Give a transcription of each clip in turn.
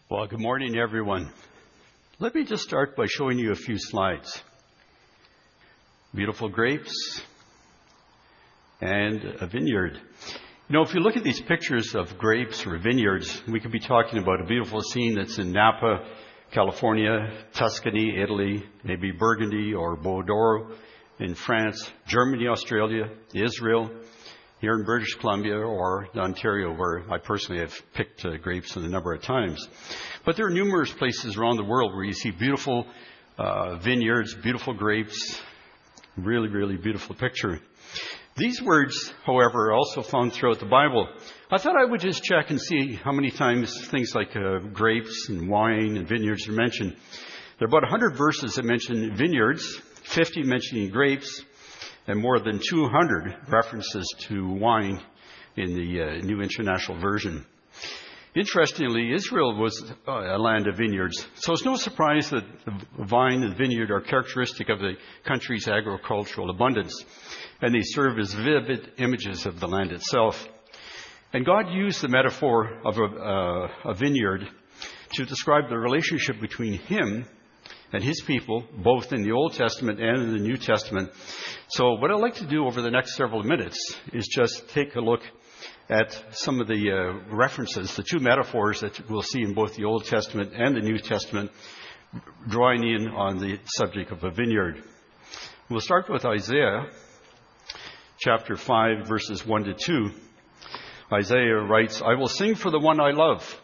Well, good morning, everyone. Let me just start by showing you a few slides. Beautiful grapes and a vineyard. You know, if you look at these pictures of grapes or vineyards, we could be talking about a beautiful scene that's in Napa, California, Tuscany, Italy, maybe Burgundy or Bordeaux in France, Germany, Australia, Israel, here in British Columbia or Ontario, where I personally have picked grapes a number of times. But there are numerous places around the world where you see beautiful vineyards, beautiful grapes, really, really beautiful picture. These words, however, are also found throughout the Bible. I thought I would just check and see how many times things like grapes and wine and vineyards are mentioned. There are about 100 verses that mention vineyards, 50 mentioning grapes, and more than 200 references to wine in the New International Version. Interestingly, Israel was a land of vineyards, so it's no surprise that the vine and the vineyard are characteristic of the country's agricultural abundance, and they serve as vivid images of the land itself. And God used the metaphor of a vineyard to describe the relationship between Him and His people, both in the Old Testament and in the New Testament. So what I'd like to do over the next several minutes is just take a look at some of the references, the two metaphors that we'll see in both the Old Testament and the New Testament, drawing in on the subject of a vineyard. We'll start with Isaiah chapter 5, verses 1 to 2. Isaiah writes, "I will sing for the one I love,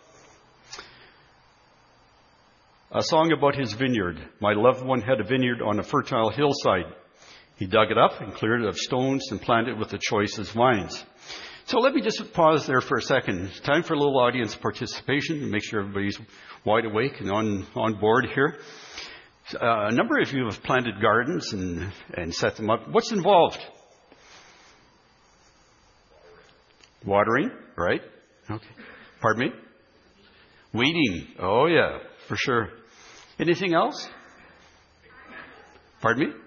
a song about his vineyard. My loved one had a vineyard on a fertile hillside. He dug it up and cleared it of stones and planted it with the choicest vines." So let me just pause there for a second. It's time for a little audience participation and make sure everybody's wide awake and on board here. A number of you have planted gardens and set them up. What's involved? Watering, right? Okay. Pardon me? Weeding. Oh, yeah, for sure. Anything else? Pardon me?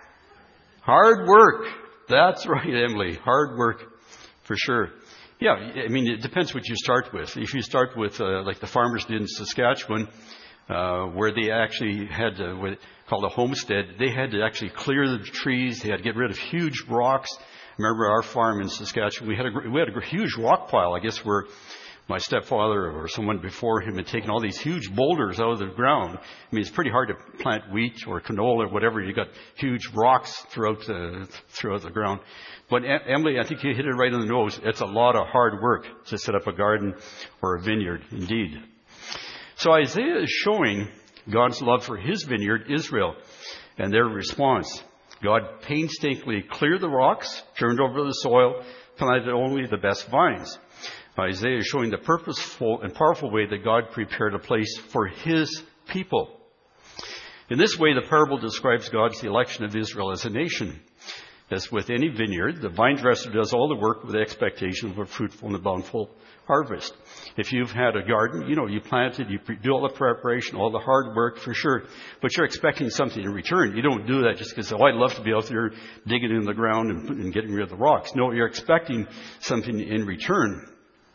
Hard work. That's right, Emily. Hard work, for sure. Yeah, I mean, it depends what you start with. If you start with, like the farmers did in Saskatchewan, where they actually had what called a homestead, they had to actually clear the trees. They had to get rid of huge rocks. Remember our farm in Saskatchewan, we had a huge rock pile, I guess, where my stepfather or someone before him had taken all these huge boulders out of the ground. I mean, it's pretty hard to plant wheat or canola or whatever. You got huge rocks throughout the ground. But Emily, I think you hit it right on the nose. It's a lot of hard work to set up a garden or a vineyard, indeed. So Isaiah is showing God's love for His vineyard, Israel, and their response. God painstakingly cleared the rocks, turned over the soil, planted only the best vines. Isaiah is showing the purposeful and powerful way that God prepared a place for His people. In this way, the parable describes God's election of Israel as a nation. As with any vineyard, the vine dresser does all the work with the expectation of a fruitful and bountiful harvest. If you've had a garden, you planted, you do all the preparation, all the hard work for sure, but you're expecting something in return. You don't do that just because, I'd love to be out there digging in the ground and getting rid of the rocks. No, you're expecting something in return.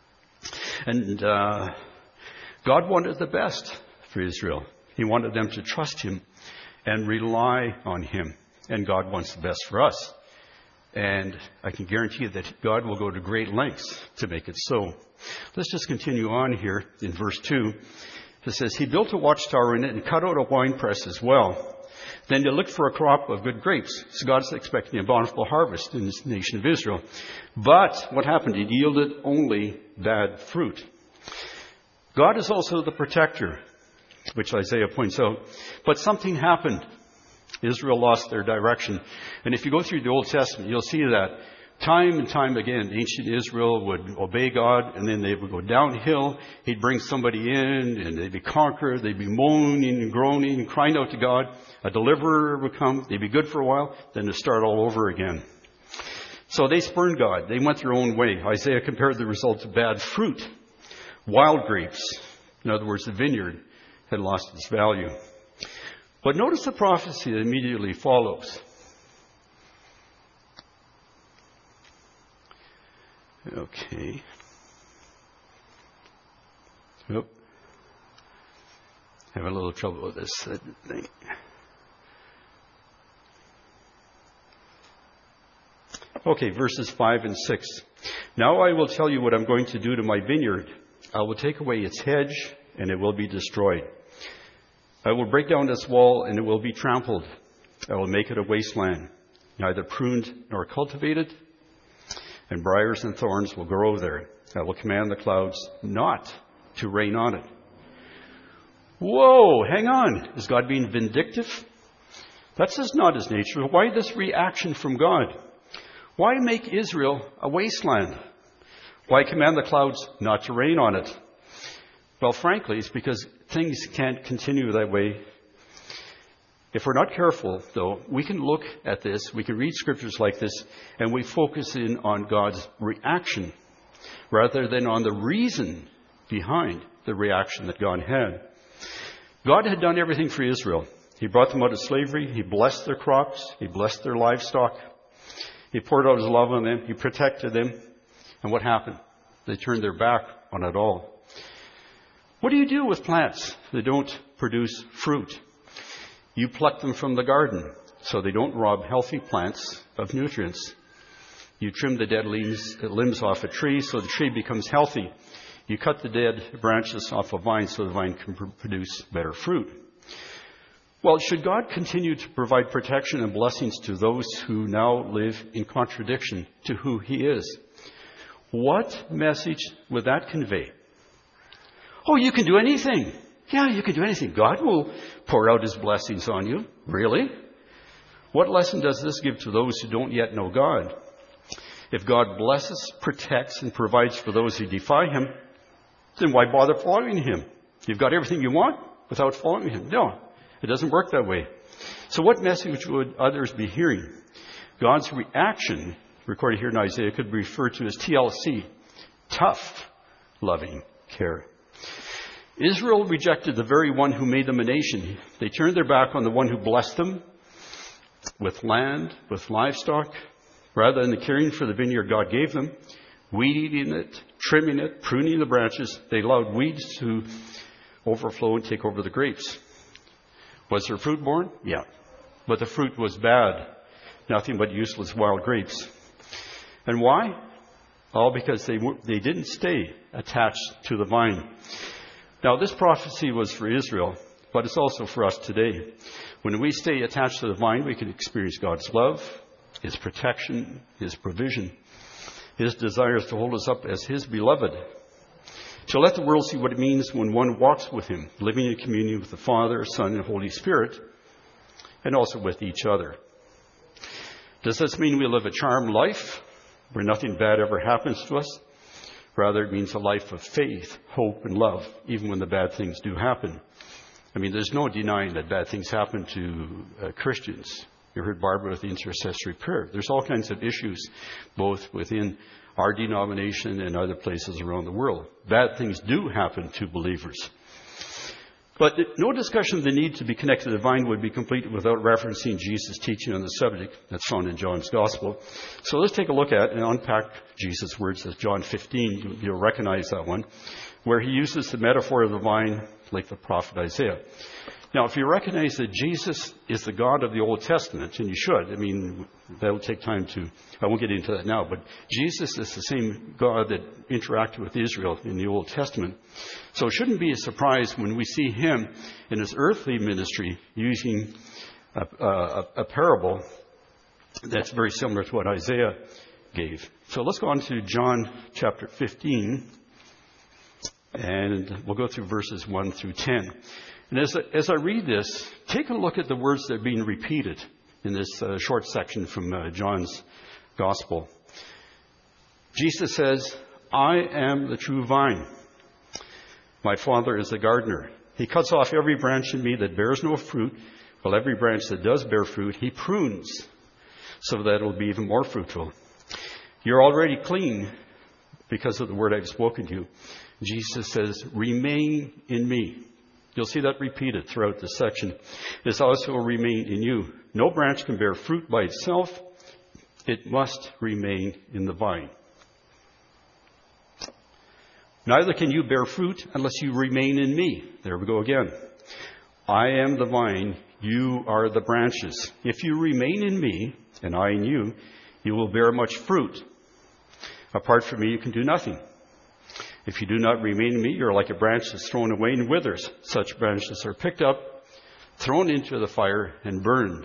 And God wanted the best for Israel. He wanted them to trust Him and rely on Him. And God wants the best for us. And I can guarantee you that God will go to great lengths to make it so. Let's just continue on here in verse 2. It says, "He built a watchtower in it and cut out a winepress as well. Then they looked for a crop of good grapes." So God's expecting a bountiful harvest in this nation of Israel. But what happened? It yielded only bad fruit. God is also the protector, which Isaiah points out. But something happened. Israel lost their direction. And if you go through the Old Testament, you'll see that time and time again, ancient Israel would obey God, and then they would go downhill. He'd bring somebody in, and they'd be conquered. They'd be moaning and groaning and crying out to God. A deliverer would come. They'd be good for a while, then they'd start all over again. So they spurned God. They went their own way. Isaiah compared the result to bad fruit, wild grapes. In other words, the vineyard had lost its value. But notice the prophecy that immediately follows. Okay. Yep. Having a little trouble with this thing. Okay, verses 5 and 6. Now I will tell you what I'm going to do to my vineyard. I will take away its hedge, and it will be destroyed. I will break down its wall, and it will be trampled. I will make it a wasteland, neither pruned nor cultivated, and briars and thorns will grow there. I will command the clouds not to rain on it. Whoa, hang on. Is God being vindictive? That's just not his nature. Why this reaction from God? Why make Israel a wasteland? Why command the clouds not to rain on it? Well, frankly, it's because things can't continue that way. If we're not careful, though, we can look at this, we can read scriptures like this, and we focus in on God's reaction rather than on the reason behind the reaction that God had. God had done everything for Israel. He brought them out of slavery. He blessed their crops. He blessed their livestock. He poured out his love on them. He protected them. And what happened? They turned their back on it all. What do you do with plants that don't produce fruit? You pluck them from the garden so they don't rob healthy plants of nutrients. You trim the dead limbs off a tree so the tree becomes healthy. You cut the dead branches off a vine so the vine can produce better fruit. Well, should God continue to provide protection and blessings to those who now live in contradiction to who he is? What message would that convey? Oh, you can do anything. Yeah, you can do anything. God will pour out his blessings on you. Really? What lesson does this give to those who don't yet know God? If God blesses, protects, and provides for those who defy him, then why bother following him? You've got everything you want without following him. No, it doesn't work that way. So what message would others be hearing? God's reaction, recorded here in Isaiah, could be referred to as TLC, tough, loving care. Israel rejected the very one who made them a nation. They turned their back on the one who blessed them with land, with livestock, rather than caring for the vineyard God gave them, weeding it, trimming it, pruning the branches. They allowed weeds to overflow and take over the grapes. Was there fruit born? Yeah. But the fruit was bad. Nothing but useless wild grapes. And why? All because they didn't stay attached to the vine. Now, this prophecy was for Israel, but it's also for us today. When we stay attached to the vine, we can experience God's love, his protection, his provision, his desires to hold us up as his beloved. To let the world see what it means when one walks with him, living in communion with the Father, Son, and Holy Spirit, and also with each other. Does this mean we live a charmed life where nothing bad ever happens to us? Rather, it means a life of faith, hope, and love, even when the bad things do happen. I mean, there's no denying that bad things happen to Christians. You heard Barbara with the intercessory prayer. There's all kinds of issues, both within our denomination and other places around the world. Bad things do happen to believers. But no discussion of the need to be connected to the vine would be complete without referencing Jesus' teaching on the subject that's found in John's Gospel. So let's take a look at and unpack Jesus' words as John 15. You'll recognize that one, where he uses the metaphor of the vine like the prophet Isaiah. Now, if you recognize that Jesus is the God of the Old Testament, and you should, I mean, that'll take time I won't get into that now, but Jesus is the same God that interacted with Israel in the Old Testament. So it shouldn't be a surprise when we see him in his earthly ministry using a parable that's very similar to what Isaiah gave. So let's go on to John chapter 15, and we'll go through verses 1 through 10. And as I read this, take a look at the words that are being repeated in this short section from John's Gospel. Jesus says, I am the true vine. My Father is the gardener. He cuts off every branch in me that bears no fruit, while every branch that does bear fruit, he prunes, so that it will be even more fruitful. You're already clean because of the word I've spoken to you. Jesus says, remain in me. You'll see that repeated throughout this section. This also will remain in you. No branch can bear fruit by itself. It must remain in the vine. Neither can you bear fruit unless you remain in me. There we go again. I am the vine, you are the branches. If you remain in me, and I in you, you will bear much fruit. Apart from me, you can do nothing. If you do not remain in me, you're like a branch that's thrown away and withers. Such branches are picked up, thrown into the fire, and burned.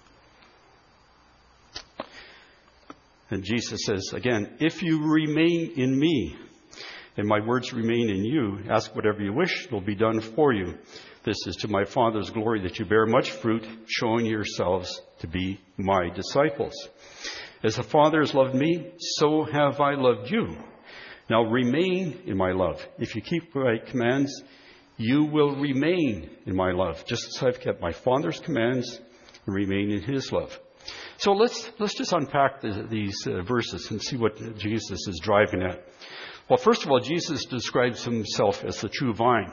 And Jesus says again, if you remain in me, and my words remain in you, ask whatever you wish, it will be done for you. This is to my Father's glory that you bear much fruit, showing yourselves to be my disciples. As the Father has loved me, so have I loved you. Now remain in my love. If you keep my commands, you will remain in my love, just as I've kept my Father's commands and remain in his love. So let's just unpack these verses and see what Jesus is driving at. Well, first of all, Jesus describes himself as the true vine.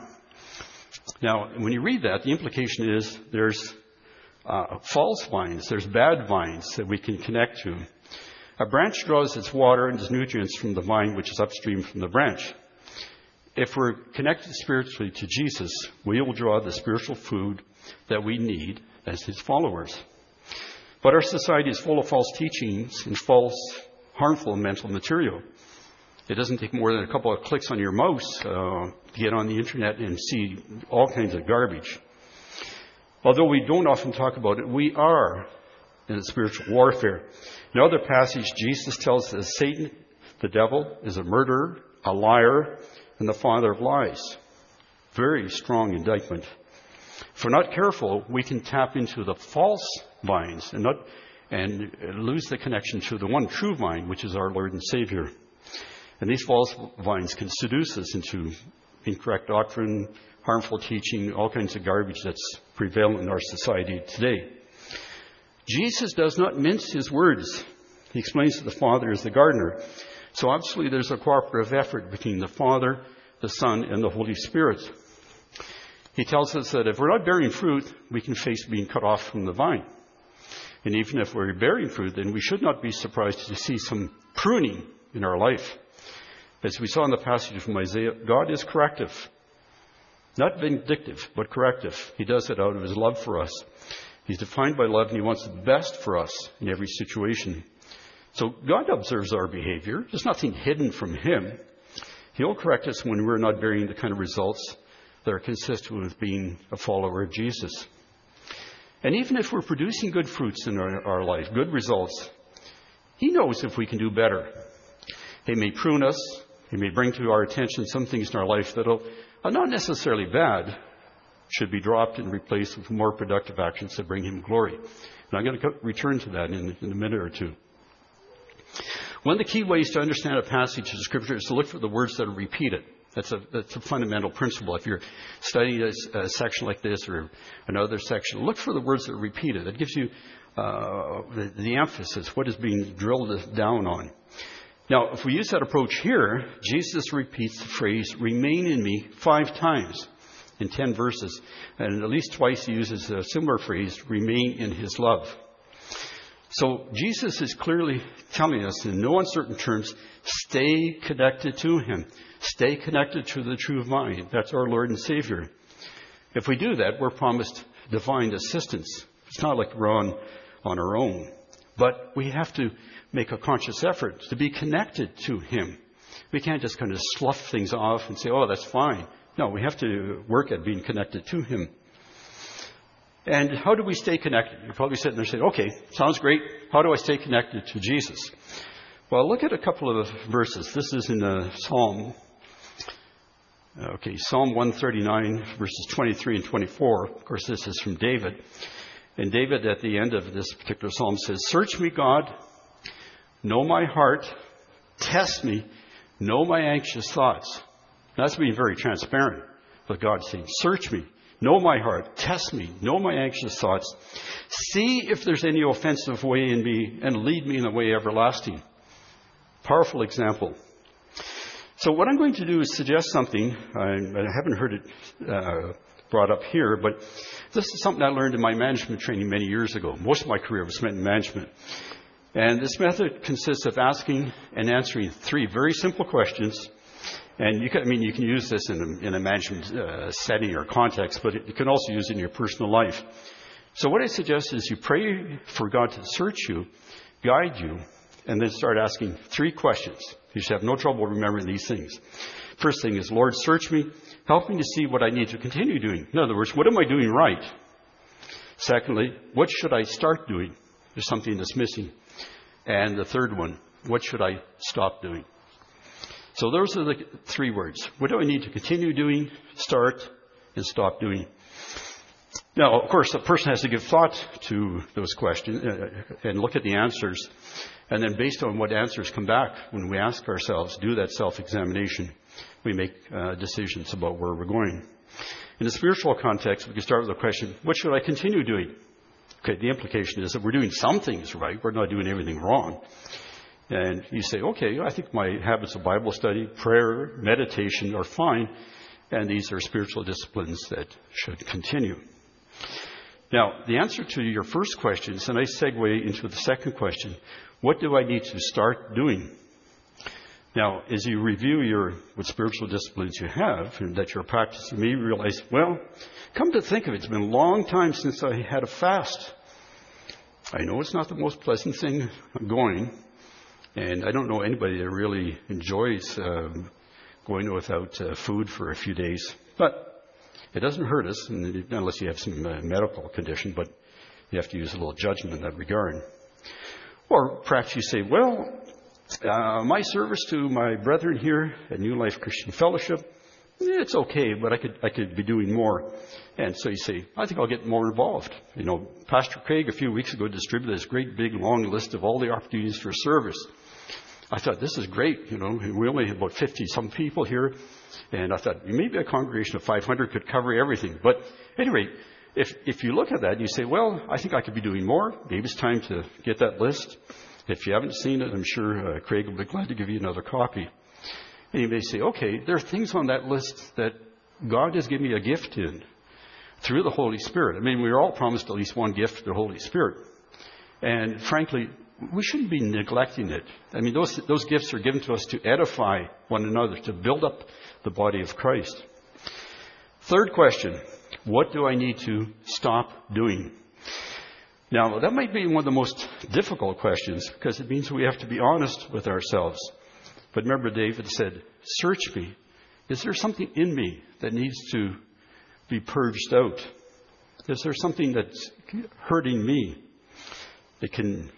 Now, when you read that, the implication is there's false vines, there's bad vines that we can connect to. A branch draws its water and its nutrients from the vine, which is upstream from the branch. If we're connected spiritually to Jesus, we will draw the spiritual food that we need as his followers. But our society is full of false teachings and false, harmful mental material. It doesn't take more than a couple of clicks on your mouse to get on the internet and see all kinds of garbage. Although we don't often talk about it, we are in a spiritual warfare. In another passage, Jesus tells us that Satan, the devil, is a murderer, a liar, and the father of lies. Very strong indictment. If we're not careful, we can tap into the false vines and lose the connection to the one true vine, which is our Lord and Savior. And these false vines can seduce us into incorrect doctrine, harmful teaching, all kinds of garbage that's prevalent in our society today. Jesus does not mince his words. He explains that the Father is the gardener. So obviously there's a cooperative effort between the Father, the Son, and the Holy Spirit. He tells us that if we're not bearing fruit, we can face being cut off from the vine. And even if we're bearing fruit, then we should not be surprised to see some pruning in our life. As we saw in the passage from Isaiah, God is corrective. Not vindictive, but corrective. He does it out of his love for us. He's defined by love, and he wants the best for us in every situation. So God observes our behavior. There's nothing hidden from him. He'll correct us when we're not bearing the kind of results that are consistent with being a follower of Jesus. And even if we're producing good fruits in our life, good results, he knows if we can do better. He may prune us. He may bring to our attention some things in our life that are not necessarily bad, should be dropped and replaced with more productive actions that bring him glory. And I'm going to return to that in a minute or two. One of the key ways to understand a passage of Scripture is to look for the words that are repeated. That's a fundamental principle. If you're studying a section like this or another section, look for the words that are repeated. That gives you the emphasis, what is being drilled down on. Now, if we use that approach here, Jesus repeats the phrase, remain in me, 5 times in 10 verses. And at least twice he uses a similar phrase, remain in his love. So Jesus is clearly telling us in no uncertain terms, stay connected to him. Stay connected to the true vine. That's our Lord and Savior. If we do that, we're promised divine assistance. It's not like we're on our own. But we have to make a conscious effort to be connected to him. We can't just kind of slough things off and say, oh, that's fine. No, we have to work at being connected to him. And how do we stay connected? You're probably sitting there saying, okay, sounds great. How do I stay connected to Jesus? Well, look at a couple of verses. This is in Psalm 139, verses 23 and 24. Of course, this is from David. And David, at the end of this particular psalm, says, search me, God, know my heart, test me, know my anxious thoughts. That's being very transparent with God saying, search me, know my heart, test me, know my anxious thoughts. See if there's any offensive way in me and lead me in the way everlasting. Powerful example. So what I'm going to do is suggest something. I haven't heard it brought up here, but this is something I learned in my management training many years ago. Most of my career was spent in management. And this method consists of asking and answering 3 very simple questions And you can use this in a management setting or context, but you can also use it in your personal life. So what I suggest is you pray for God to search you, guide you, and then start asking 3 questions. You should have no trouble remembering these things. First thing is, Lord, search me. Help me to see what I need to continue doing. In other words, what am I doing right? Secondly, what should I start doing? There's something that's missing. And the third one, what should I stop doing? So those are the 3 words. What do I need to continue doing, start, and stop doing? Now, of course, a person has to give thought to those questions and look at the answers. And then based on what answers come back, when we ask ourselves, do that self-examination, we make decisions about where we're going. In the spiritual context, we can start with the question, what should I continue doing? Okay, the implication is that we're doing some things right. We're not doing everything wrong. And you say, okay, I think my habits of Bible study, prayer, meditation are fine. And these are spiritual disciplines that should continue. Now, the answer to your first question is a nice segue into the second question. What do I need to start doing? Now, as you review what spiritual disciplines you have and that you're practicing, you realize, well, come to think of it, it's been a long time since I had a fast. I know it's not the most pleasant thing going, and I don't know anybody that really enjoys going without food for a few days. But it doesn't hurt us, unless you have some medical condition, but you have to use a little judgment in that regard. Or perhaps you say, well, my service to my brethren here at New Life Christian Fellowship, it's okay, but I could be doing more. And so you say, I think I'll get more involved. Pastor Craig a few weeks ago distributed this great big long list of all the opportunities for service. I thought, this is great. We only have about 50 some people here. And I thought, maybe a congregation of 500 could cover everything. But anyway, if you look at that, you say, well, I think I could be doing more. Maybe it's time to get that list. If you haven't seen it, I'm sure Craig will be glad to give you another copy. And you may say, okay, there are things on that list that God has given me a gift in through the Holy Spirit. We were all promised at least one gift, the Holy Spirit. And frankly, we shouldn't be neglecting it. Those gifts are given to us to edify one another, to build up the body of Christ. Third question, what do I need to stop doing? Now, that might be one of the most difficult questions because it means we have to be honest with ourselves. But remember, David said, search me. Is there something in me that needs to be purged out? Is there something that's hurting me? It can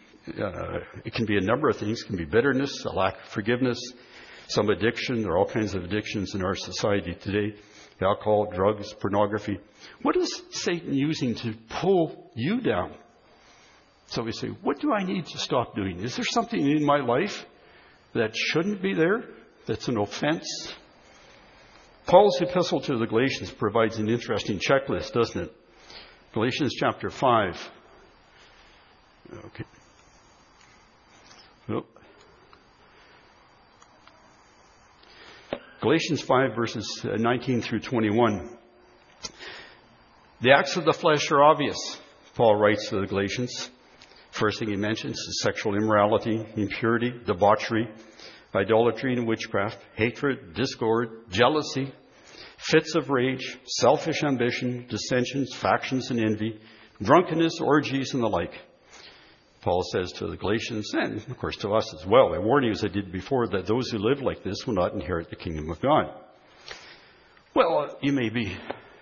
be a number of things. It can be bitterness, a lack of forgiveness, some addiction. There are all kinds of addictions in our society today. Alcohol, drugs, pornography. What is Satan using to pull you down? So we say, what do I need to stop doing? Is there something in my life that shouldn't be there? That's an offense? Paul's epistle to the Galatians provides an interesting checklist, doesn't it? Galatians chapter 5. Okay. Nope. Galatians 5 verses 19 through 21. The acts of the flesh are obvious, Paul writes to the Galatians. First thing he mentions is sexual immorality, impurity, debauchery, idolatry and witchcraft, hatred, discord, jealousy, fits of rage, selfish ambition, dissensions, factions and envy, drunkenness, orgies and the like. Paul says to the Galatians, and of course to us as well, I warn you as I did before, that those who live like this will not inherit the kingdom of God. Well, you may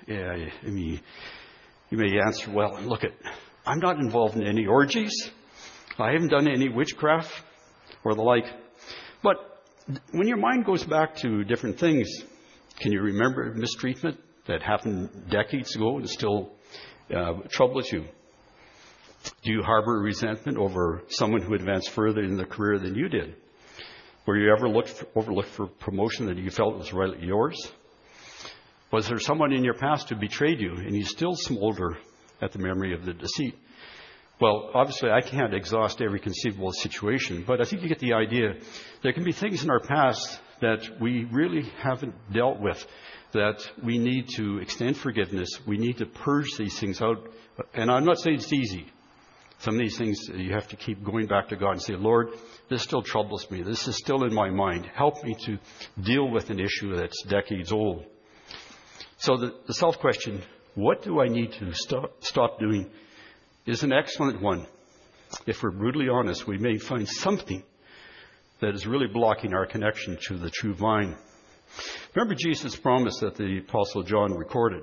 answer, well, look, I'm not involved in any orgies. I haven't done any witchcraft or the like. But when your mind goes back to different things, can you remember mistreatment that happened decades ago and still troubles you? Do you harbor resentment over someone who advanced further in their career than you did? Were you ever overlooked for promotion that you felt was rightly yours? Was there someone in your past who betrayed you and you still smolder at the memory of the deceit? Well, obviously I can't exhaust every conceivable situation, but I think you get the idea. There can be things in our past that we really haven't dealt with, that we need to extend forgiveness. We need to purge these things out. And I'm not saying it's easy. Some of these things you have to keep going back to God and say, Lord, this still troubles me. This is still in my mind. Help me to deal with an issue that's decades old. So the self-question, what do I need to stop doing, is an excellent one. If we're brutally honest, we may find something that is really blocking our connection to the true vine. Remember Jesus' promise that the Apostle John recorded.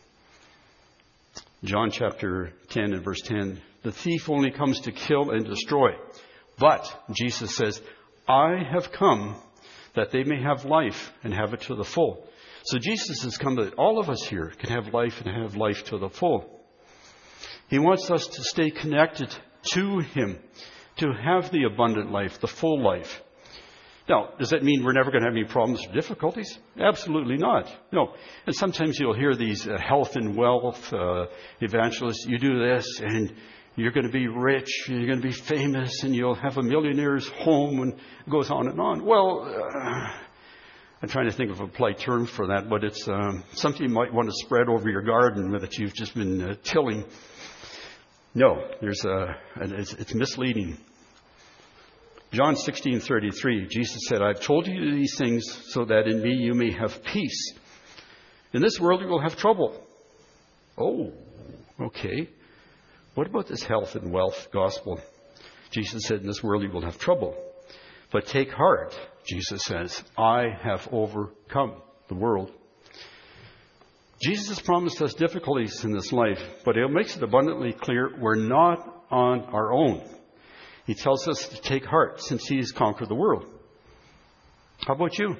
John chapter 10 and verse 10. The thief only comes to kill and destroy. But, Jesus says, I have come that they may have life and have it to the full. So Jesus has come that all of us here can have life and have life to the full. He wants us to stay connected to Him, to have the abundant life, the full life. Now, does that mean we're never going to have any problems or difficulties? Absolutely not. No. And sometimes you'll hear these health and wealth evangelists, you do this and you're going to be rich, and you're going to be famous, and you'll have a millionaire's home, and it goes on and on. Well, I'm trying to think of a polite term for that, but it's something you might want to spread over your garden that you've just been tilling. No, it's misleading. John 16:33, Jesus said, I've told you these things so that in me you may have peace. In this world you will have trouble. Oh, okay. What about this health and wealth gospel? Jesus said, in this world you will have trouble. But take heart, Jesus says, I have overcome the world. Jesus has promised us difficulties in this life, but He makes it abundantly clear we're not on our own. He tells us to take heart since He has conquered the world. How about you?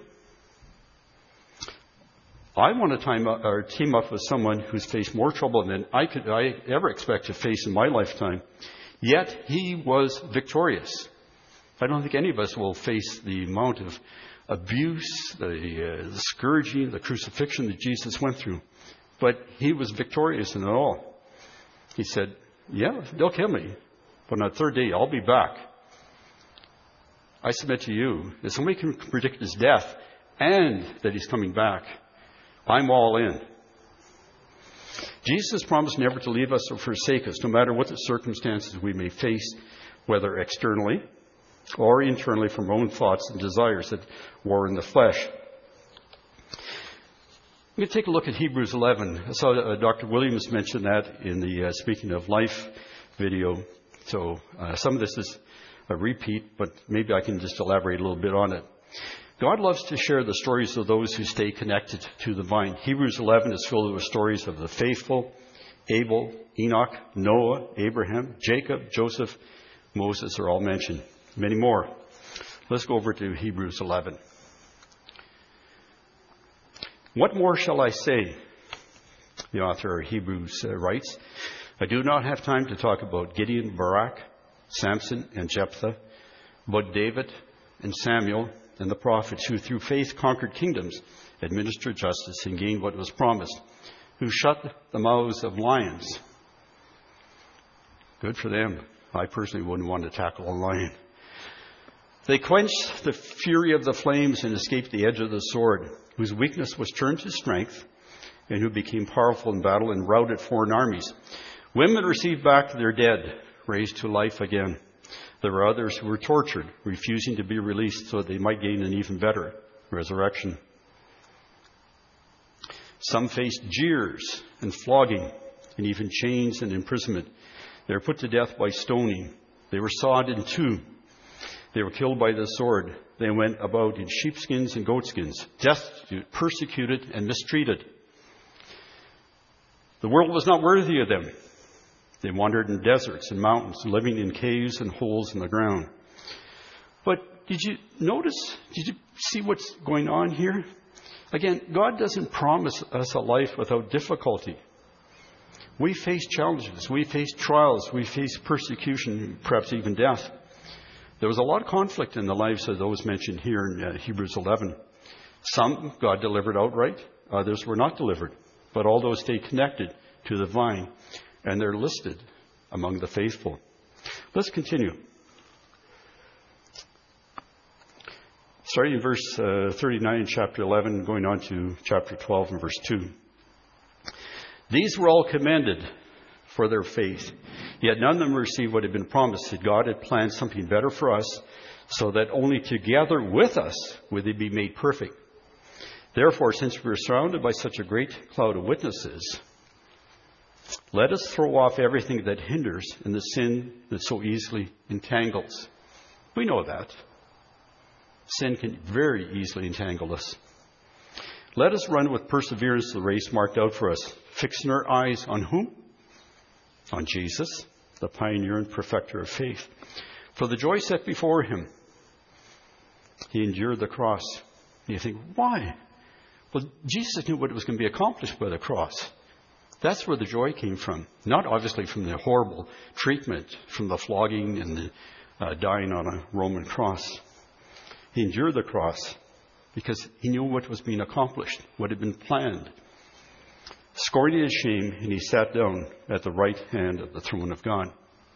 I want to team up with someone who's faced more trouble than I ever expect to face in my lifetime. Yet He was victorious. I don't think any of us will face the amount of abuse, the scourging, the crucifixion that Jesus went through. But He was victorious in it all. He said, yeah, they'll kill me, but on the third day, I'll be back. I submit to you, if somebody can predict His death and that He's coming back, I'm all in. Jesus promised never to leave us or forsake us, no matter what the circumstances we may face, whether externally or internally from our own thoughts and desires that war in the flesh. We're going to take a look at Hebrews 11. I saw Dr. Williams mention that in the Speaking of Life video. So some of this is a repeat, but maybe I can just elaborate a little bit on it. God loves to share the stories of those who stay connected to the vine. Hebrews 11 is filled with stories of the faithful, Abel, Enoch, Noah, Abraham, Jacob, Joseph, Moses are all mentioned. Many more. Let's go over to Hebrews 11. What more shall I say? The author of Hebrews writes, I do not have time to talk about Gideon, Barak, Samson, and Jephthah, about David and Samuel and the prophets who through faith conquered kingdoms, administered justice, and gained what was promised, who shut the mouths of lions. Good for them. I personally wouldn't want to tackle a lion. They quenched the fury of the flames and escaped the edge of the sword, whose weakness was turned to strength, and who became powerful in battle and routed foreign armies. Women received back their dead, raised to life again. There were others who were tortured, refusing to be released so that they might gain an even better resurrection. Some faced jeers and flogging, and even chains and imprisonment. They were put to death by stoning. They were sawed in two. They were killed by the sword. They went about in sheepskins and goatskins, destitute, persecuted, and mistreated. The world was not worthy of them. They wandered in deserts and mountains, living in caves and holes in the ground. But did you see what's going on here? Again, God doesn't promise us a life without difficulty. We face challenges, we face trials, we face persecution, perhaps even death. There was a lot of conflict in the lives of those mentioned here in Hebrews 11. Some God delivered outright, others were not delivered. But all those stayed connected to the vine, and they're listed among the faithful. Let's continue. Starting in verse 39 in chapter 11, going on to chapter 12 and verse 2. These were all commended for their faith. Yet none of them received what had been promised, that God had planned something better for us, so that only together with us would they be made perfect. Therefore, since we are surrounded by such a great cloud of witnesses, let us throw off everything that hinders and the sin that so easily entangles. We know that. Sin can very easily entangle us. Let us run with perseverance the race marked out for us, fixing our eyes on whom? On Jesus, the pioneer and perfecter of faith. For the joy set before him, he endured the cross. And you think, why? Well, Jesus knew what was going to be accomplished by the cross. That's where the joy came from. Not obviously from the horrible treatment, from the flogging and the dying on a Roman cross. He endured the cross because he knew what was being accomplished, what had been planned. Scorning his shame, and he sat down at the right hand of the throne of God.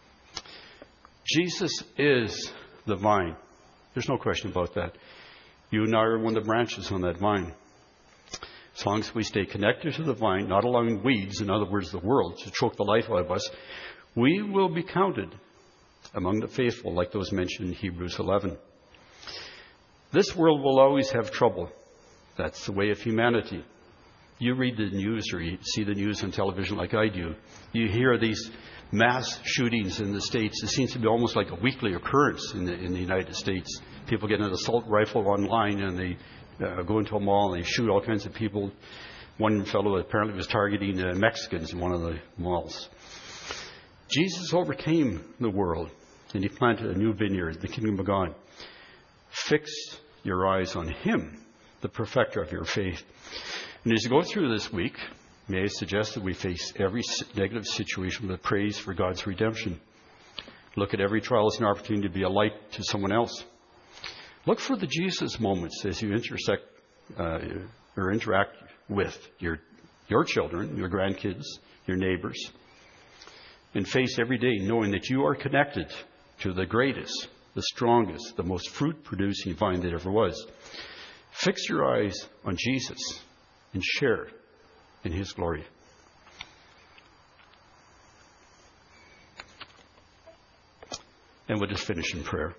Jesus is the vine. There's no question about that. You and I are one of the branches on that vine. As long as we stay connected to the vine, not allowing weeds, in other words, the world, to choke the life out of us, we will be counted among the faithful, like those mentioned in Hebrews 11. This world will always have trouble. That's the way of humanity. You read the news or you see the news on television like I do. You hear these mass shootings in the States. It seems to be almost like a weekly occurrence in the United States. People get an assault rifle online and they go into a mall and they shoot all kinds of people. One fellow apparently was targeting Mexicans in one of the malls. Jesus overcame the world and he planted a new vineyard, the kingdom of God. Fix your eyes on him, the perfecter of your faith. And as you go through this week, may I suggest that we face every negative situation with praise for God's redemption. Look at every trial as an opportunity to be a light to someone else. Look for the Jesus moments as you interact with your children, your grandkids, your neighbors. And face every day knowing that you are connected to the greatest, the strongest, the most fruit-producing vine that ever was. Fix your eyes on Jesus and share in his glory. And we'll just finish in prayer.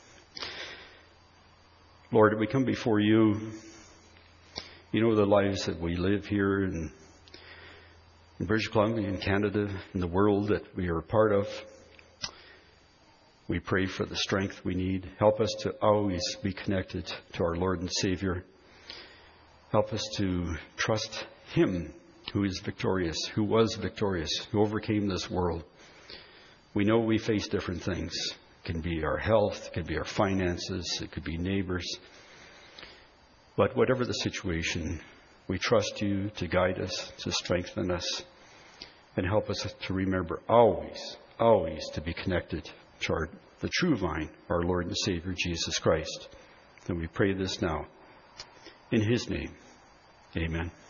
Lord, we come before you. You know the lives that we live here in British Columbia, in Canada, in the world that we are a part of. We pray for the strength we need. Help us to always be connected to our Lord and Savior. Help us to trust him who is victorious, who was victorious, who overcame this world. We know we face different things. It can be our health, it could be our finances, it could be neighbors. But whatever the situation, we trust you to guide us, to strengthen us, and help us to remember always, always to be connected to the true vine, our Lord and Savior, Jesus Christ. And we pray this now. In his name, amen.